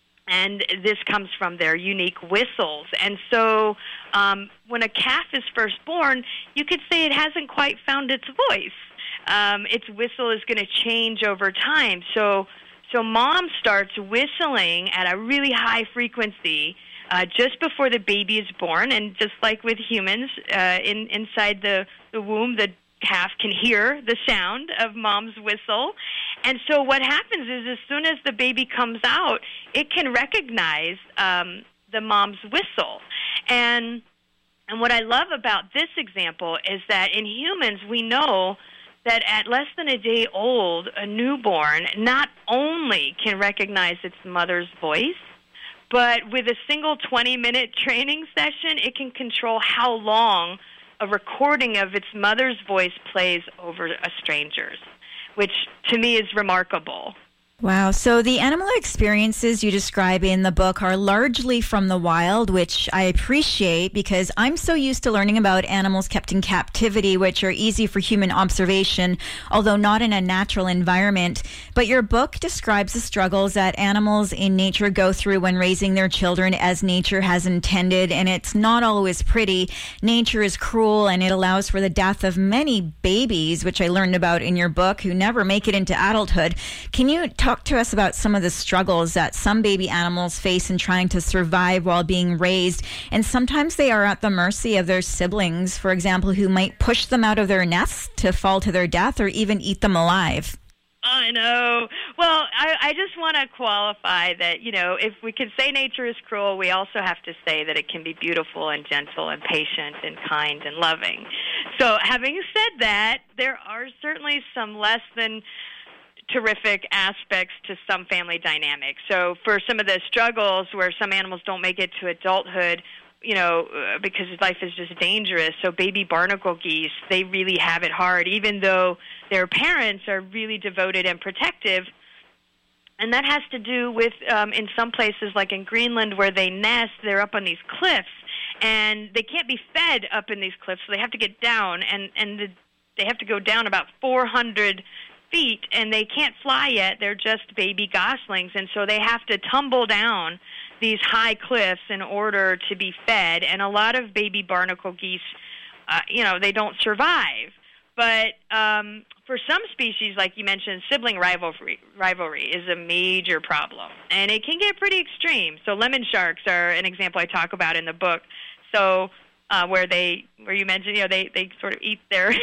And this comes from their unique whistles. And so um, when a calf is first born, you could say it hasn't quite found its voice. Um, its whistle is going to change over time. So so mom starts whistling at a really high frequency uh, just before the baby is born. And just like with humans, uh, in, inside the, the womb, the calf can hear the sound of mom's whistle. And so what happens is as soon as the baby comes out, it can recognize um, the mom's whistle. And and what I love about this example is that in humans, we know that at less than a day old, a newborn not only can recognize its mother's voice, but with a single twenty-minute training session, it can control how long a recording of its mother's voice plays over a stranger's, which to me is remarkable. Wow. So the animal experiences you describe in the book are largely from the wild, which I appreciate because I'm so used to learning about animals kept in captivity, which are easy for human observation, although not in a natural environment. But your book describes the struggles that animals in nature go through when raising their children as nature has intended, and it's not always pretty. Nature is cruel, and it allows for the death of many babies, which I learned about in your book, who never make it into adulthood. Can you talk Talk to us about some of the struggles that some baby animals face in trying to survive while being raised, and sometimes they are at the mercy of their siblings, for example, who might push them out of their nests to fall to their death or even eat them alive. I know. Well, I, I just want to qualify that, you know, if we can say nature is cruel, we also have to say that it can be beautiful and gentle and patient and kind and loving. So having said that, there are certainly some less than terrific aspects to some family dynamics. So for some of the struggles where some animals don't make it to adulthood, you know, uh, because life is just dangerous. So baby barnacle geese, they really have it hard, even though their parents are really devoted and protective. And that has to do with, um, in some places, like in Greenland, where they nest, they're up on these cliffs, and they can't be fed up in these cliffs, so they have to get down, and, and the, they have to go down about four hundred feet, and they can't fly yet. They're just baby goslings, and so they have to tumble down these high cliffs in order to be fed. And a lot of baby barnacle geese, uh, you know, they don't survive. But um, for some species, like you mentioned, sibling rivalry rivalry is a major problem, and it can get pretty extreme. So lemon sharks are an example I talk about in the book. So Uh, where they, where you mentioned, you know, they, they sort of eat their,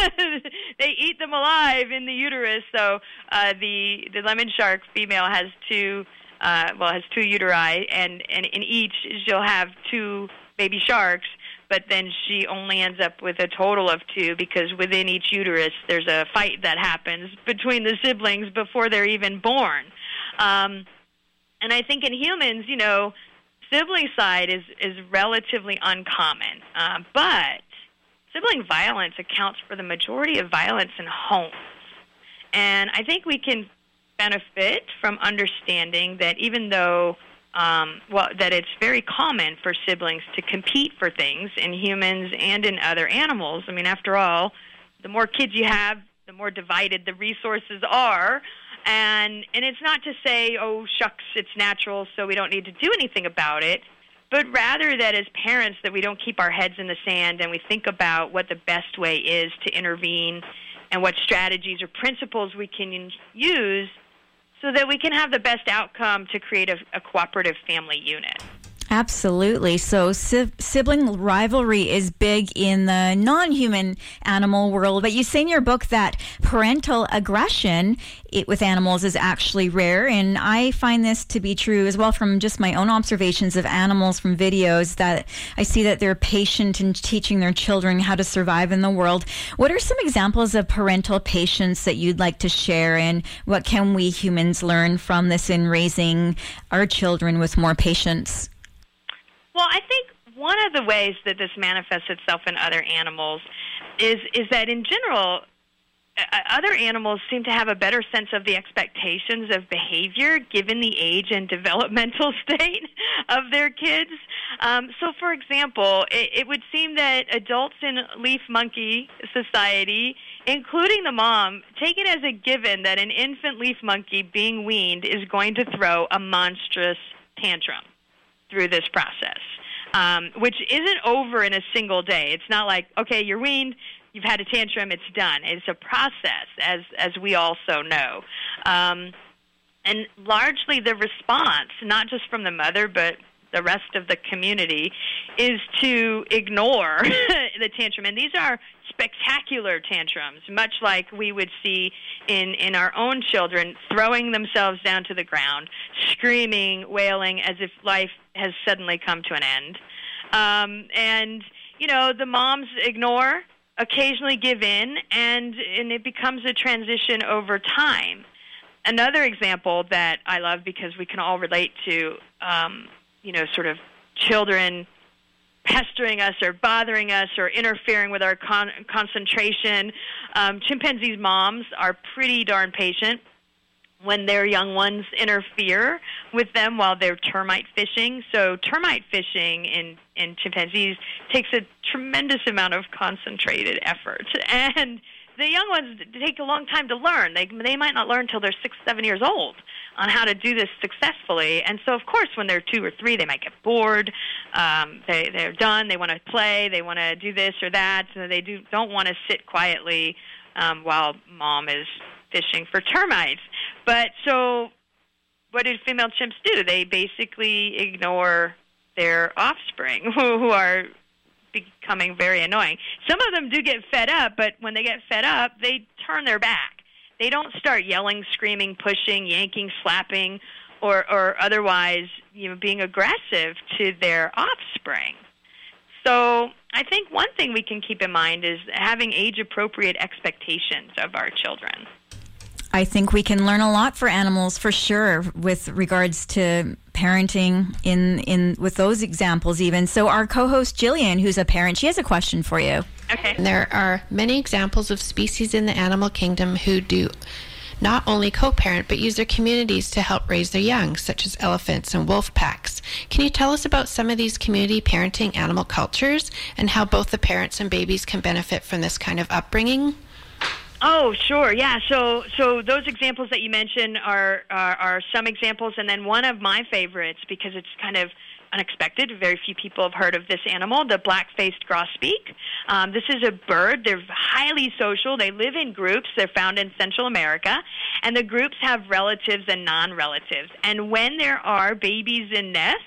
they eat them alive in the uterus. So uh, the the lemon shark female has two, uh, well, has two uteri, and, and in each she'll have two baby sharks. But then she only ends up with a total of two because within each uterus there's a fight that happens between the siblings before they're even born. Um, and I think in humans, you know, sibling side is, is relatively uncommon, uh, but sibling violence accounts for the majority of violence in homes. And I think we can benefit from understanding that even though, um, well, that it's very common for siblings to compete for things in humans and in other animals. I mean, after all, the more kids you have, the more divided the resources are. And and it's not to say, oh, shucks, it's natural, so we don't need to do anything about it, but rather that as parents that we don't keep our heads in the sand and we think about what the best way is to intervene and what strategies or principles we can use so that we can have the best outcome to create a, a cooperative family unit. Absolutely. So si- sibling rivalry is big in the non-human animal world, but you say in your book that parental aggression it, with animals is actually rare, and I find this to be true as well from just my own observations of animals from videos, that I see that they're patient in teaching their children how to survive in the world. What are some examples of parental patience that you'd like to share, and what can we humans learn from this in raising our children with more patience? Well, I think one of the ways that this manifests itself in other animals is is that in general, uh, other animals seem to have a better sense of the expectations of behavior given the age and developmental state of their kids. Um, so, for example, it, it would seem that adults in leaf monkey society, including the mom, take it as a given that an infant leaf monkey being weaned is going to throw a monstrous tantrum through this process, um, which isn't over in a single day. It's not like, okay, you're weaned, you've had a tantrum, it's done. It's a process, as as we also know. Um, and largely the response, not just from the mother, but the rest of the community, is to ignore the tantrum. And these are spectacular tantrums, much like we would see in, in our own children, throwing themselves down to the ground, screaming, wailing, as if life has suddenly come to an end. Um, and, you know, the moms ignore, occasionally give in, and, and it becomes a transition over time. Another example that I love, because we can all relate to, um, you know, sort of children pestering us or bothering us or interfering with our con- concentration. Um, chimpanzees' moms are pretty darn patient when their young ones interfere with them while they're termite fishing. So termite fishing in, in chimpanzees takes a tremendous amount of concentrated effort. And the young ones take a long time to learn. They, they might not learn until they're six, seven years old on how to do this successfully. And so, of course, when they're two or three, they might get bored. Um, they, they're done. They want to play. They want to do this or that. So they do, don't want to sit quietly um, while mom is fishing for termites. But so what do female chimps do? They basically ignore their offspring who, who are becoming very annoying. Some of them do get fed up, but when they get fed up, they turn their back. They don't start yelling, screaming, pushing, yanking, slapping, or, or otherwise, you know, being aggressive to their offspring. So I think one thing we can keep in mind is having age-appropriate expectations of our children. I think we can learn a lot for animals, for sure, with regards to parenting in, in with those examples even. So our co-host Jillian, who's a parent, she has a question for you. Okay. There are many examples of species in the animal kingdom who do not only co-parent, but use their communities to help raise their young, such as elephants and wolf packs. Can you tell us about some of these community parenting animal cultures and how both the parents and babies can benefit from this kind of upbringing? Oh, sure. Yeah. So, so those examples that you mentioned are, are are some examples, and then one of my favorites, because it's kind of unexpected. Very few people have heard of this animal, the black-faced grosbeak. Um, this is a bird. They're highly social. They live in groups. They're found in Central America, and the groups have relatives and non-relatives. And when there are babies in nests,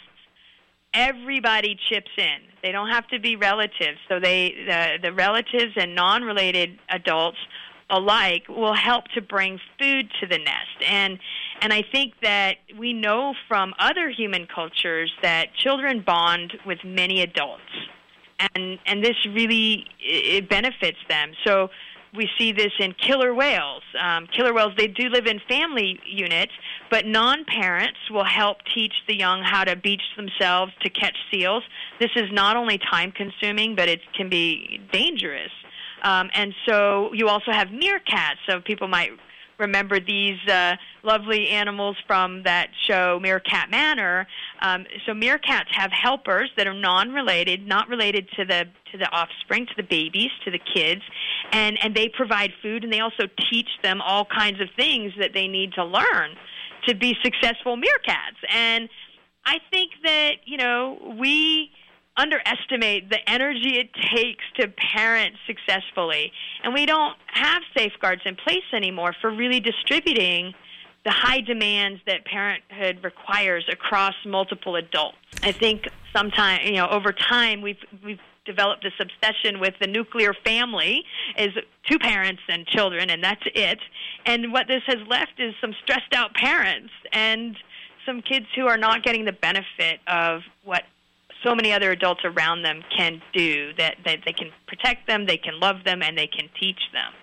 everybody chips in. They don't have to be relatives. So they the, the relatives and non-related adults alike will help to bring food to the nest. And and I think that we know from other human cultures that children bond with many adults. And and this really it benefits them. So we see this in killer whales. Um, killer whales, they do live in family units, but non-parents will help teach the young how to beach themselves to catch seals. This is not only time-consuming, but it can be dangerous. Um, and so you also have meerkats. So people might remember these uh, lovely animals from that show, Meerkat Manor. Um, so meerkats have helpers that are non-related, not related to the to the offspring, to the babies, to the kids, and, and they provide food, and they also teach them all kinds of things that they need to learn to be successful meerkats. And I think that, you know, we underestimate the energy it takes to parent successfully. And we don't have safeguards in place anymore for really distributing the high demands that parenthood requires across multiple adults. I think sometime, you know, over time we've we've developed this obsession with the nuclear family is two parents and children, and that's it. And what this has left is some stressed out parents and some kids who are not getting the benefit of what so many other adults around them can do, that, that they can protect them, they can love them, and they can teach them.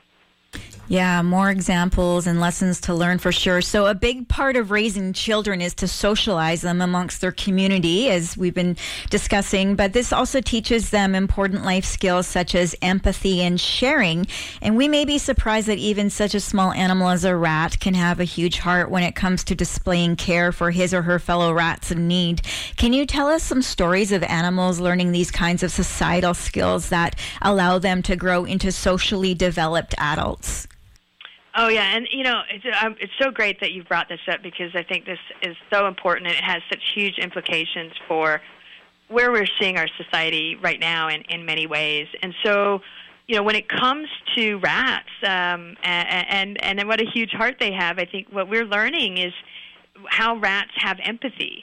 Yeah, more examples and lessons to learn for sure. So a big part of raising children is to socialize them amongst their community, as we've been discussing. But this also teaches them important life skills such as empathy and sharing. And we may be surprised that even such a small animal as a rat can have a huge heart when it comes to displaying care for his or her fellow rats in need. Can you tell us some stories of animals learning these kinds of societal skills that allow them to grow into socially developed adults? Oh, yeah, and, you know, it's, um, it's so great that you brought this up, because I think this is so important, and it has such huge implications for where we're seeing our society right now in, in many ways. And so, you know, when it comes to rats, um, and, and, and what a huge heart they have, I think what we're learning is how rats have empathy.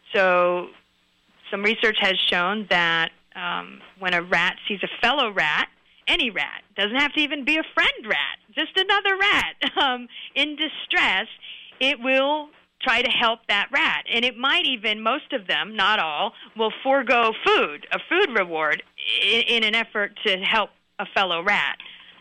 So some research has shown that um, when a rat sees a fellow rat, any rat, doesn't have to even be a friend rat, just another rat, um, in distress, it will try to help that rat. And it might even, most of them, not all, will forego food, a food reward, in, in an effort to help a fellow rat.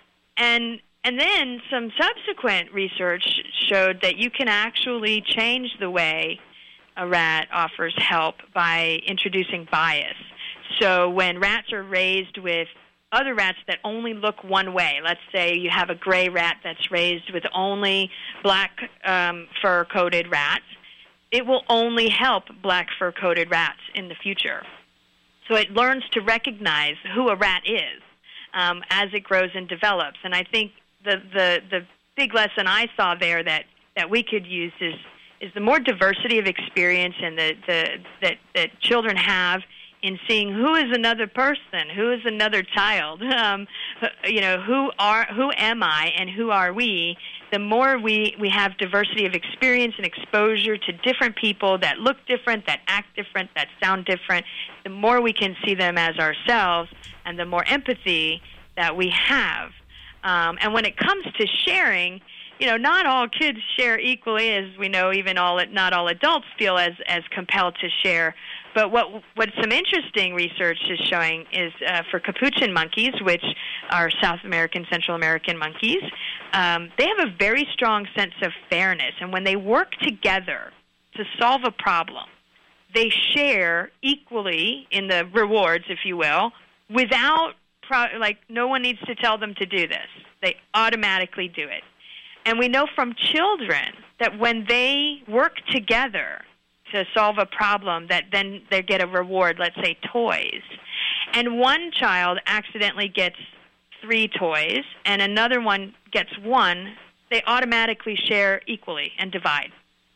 And and then some subsequent research showed that you can actually change the way a rat offers help by introducing bias. So when rats are raised with other rats that only look one way, let's say you have a gray rat that's raised with only black um, fur-coated rats, it will only help black fur-coated rats in the future. So it learns to recognize who a rat is um, as it grows and develops. And I think the, the, the big lesson I saw there that, that we could use is is the more diversity of experience and the, the that, that children have in seeing who is another person, who is another child, um, you know, who are, who am I and who are we, the more we, we have diversity of experience and exposure to different people that look different, that act different, that sound different, the more we can see them as ourselves and the more empathy that we have. Um, and when it comes to sharing, you know, not all kids share equally, as we know, even all not all adults feel as, as compelled to share. But what what some interesting research is showing is uh, for capuchin monkeys, which are South American, Central American monkeys, um, they have a very strong sense of fairness. And when they work together to solve a problem, they share equally in the rewards, if you will, without, pro- like, no one needs to tell them to do this. They automatically do it. And we know from children that when they work together to solve a problem, that then they get a reward, let's say toys. And one child accidentally gets three toys and another one gets one, they automatically share equally and divide.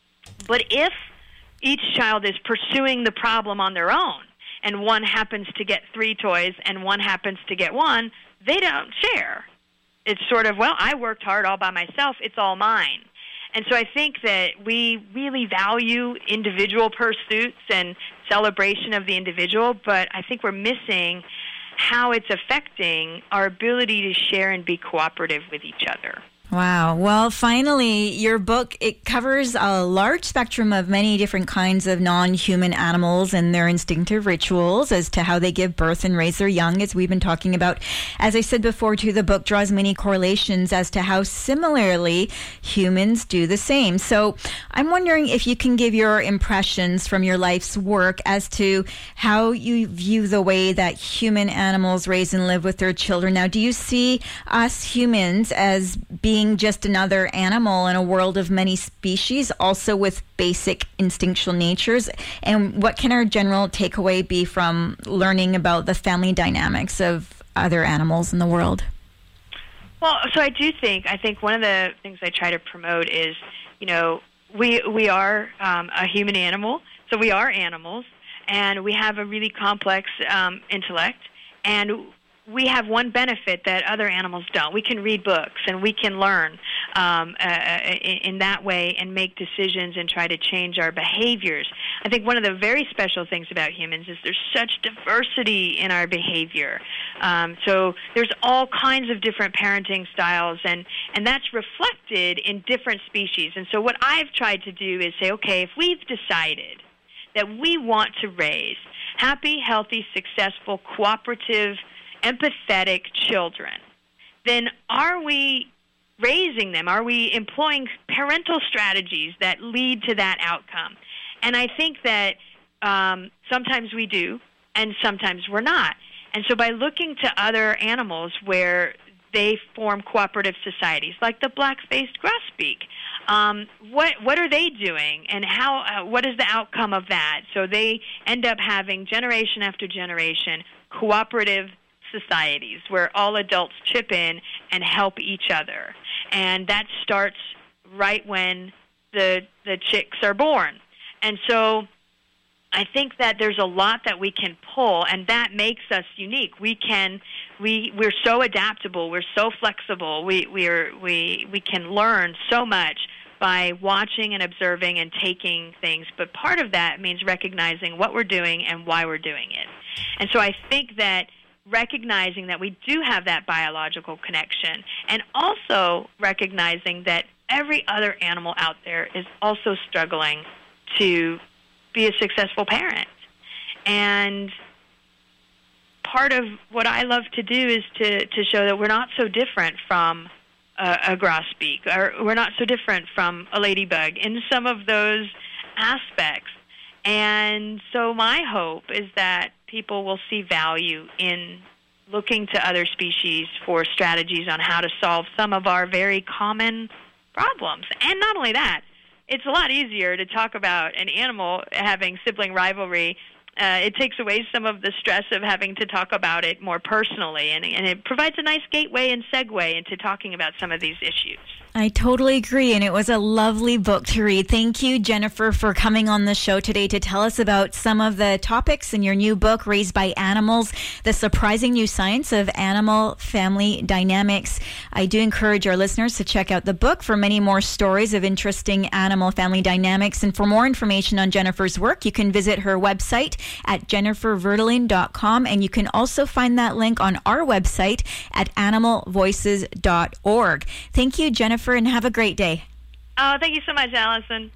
But if each child is pursuing the problem on their own and one happens to get three toys and one happens to get one, they don't share. It's sort of, well, I worked hard all by myself, it's all mine. And so I think that we really value individual pursuits and celebration of the individual, but I think we're missing how it's affecting our ability to share and be cooperative with each other. Wow. Well, finally, your book, it covers a large spectrum of many different kinds of non-human animals and their instinctive rituals as to how they give birth and raise their young, as we've been talking about. As I said before, too, the book draws many correlations as to how similarly humans do the same. So I'm wondering if you can give your impressions from your life's work as to how you view the way that human animals raise and live with their children. Now, do you see us humans as being Being just another animal in a world of many species, also with basic instinctual natures? And what can our general takeaway be from learning about the family dynamics of other animals in the world? Well, so I do think, I think one of the things I try to promote is, you know, we we are um, a human animal, so we are animals, and we have a really complex um, intellect, and we have one benefit that other animals don't. We can read books, and we can learn um, uh, in, in that way and make decisions and try to change our behaviors. I think one of the very special things about humans is there's such diversity in our behavior. Um, so there's all kinds of different parenting styles, and, and that's reflected in different species. And so what I've tried to do is say, okay, if we've decided that we want to raise happy, healthy, successful, cooperative, empathetic children, then are we raising them? Are we employing parental strategies that lead to that outcome? And I think that um, sometimes we do, and sometimes we're not. And so by looking to other animals where they form cooperative societies, like the black-faced grosbeak, um, what what are they doing, and how? Uh, what is the outcome of that? So they end up having generation after generation cooperative societies where all adults chip in and help each other, and that starts right when the the chicks are born. And so I think that there's a lot that we can pull, and that makes us unique. We can we we're so adaptable, we're so flexible, we we're we we can learn so much by watching and observing and taking things, but part of that means recognizing what we're doing and why we're doing it. And so I think that recognizing that we do have that biological connection, and also recognizing that every other animal out there is also struggling to be a successful parent. And part of what I love to do is to, to show that we're not so different from a, a grosbeak, or we're not so different from a ladybug in some of those aspects. And so my hope is that people will see value in looking to other species for strategies on how to solve some of our very common problems. And not only that, it's a lot easier to talk about an animal having sibling rivalry. Uh, it takes away some of the stress of having to talk about it more personally, and, and it provides a nice gateway and segue into talking about some of these issues. I totally agree, and it was a lovely book to read. Thank you, Jennifer, for coming on the show today to tell us about some of the topics in your new book, Raised by Animals, The Surprising New Science of Animal Family Dynamics. I do encourage our listeners to check out the book for many more stories of interesting animal family dynamics. And for more information on Jennifer's work, you can visit her website at jennifer verdeling dot com, and you can also find that link on our website at animal voices dot org. Thank you, Jennifer, and have a great day. Oh, thank you so much, Allison.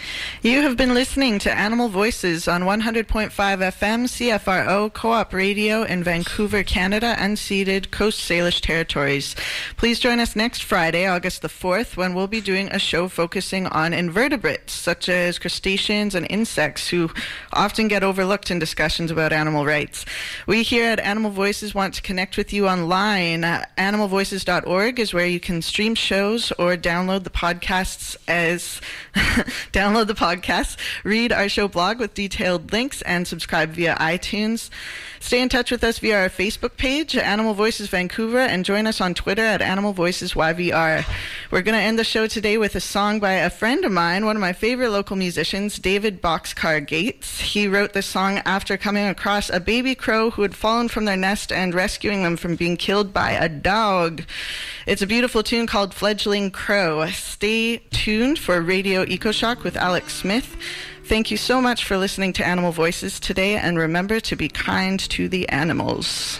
You have been listening to Animal Voices on one hundred point five F M, C F R O, Co-op Radio in Vancouver, Canada, unceded Coast Salish Territories. Please join us next Friday, August the fourth, when we'll be doing a show focusing on invertebrates, such as crustaceans and insects, who often get overlooked in discussions about animal rights. We here at Animal Voices want to connect with you online. Uh, animal voices dot org is where you can stream shows or download the podcasts as... Download the podcast, read our show blog with detailed links, and subscribe via iTunes. Stay in touch with us via our Facebook page, Animal Voices Vancouver, and join us on Twitter at Animal Voices Y V R. We're going to end the show today with a song by a friend of mine, one of my favorite local musicians, David Boxcar Gates. He wrote this song after coming across a baby crow who had fallen from their nest and rescuing them from being killed by a dog. It's a beautiful tune called Fledgling Crow. Stay tuned for Radio EcoShock with Alex Smith. Thank you so much for listening to Animal Voices today, and remember to be kind to the animals.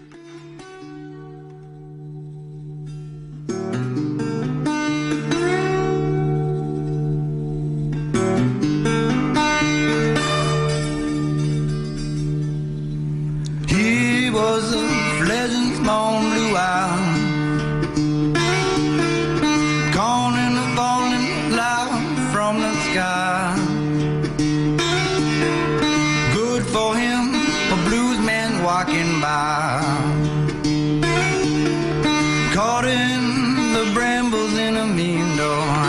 He was a pleasant small blue owl, gone in the falling cloud from the sky. Good for him, a blues man walking by, caught in the brambles in a mean door.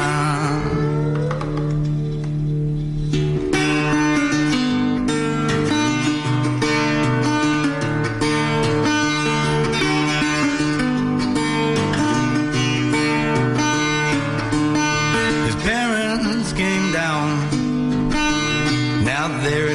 There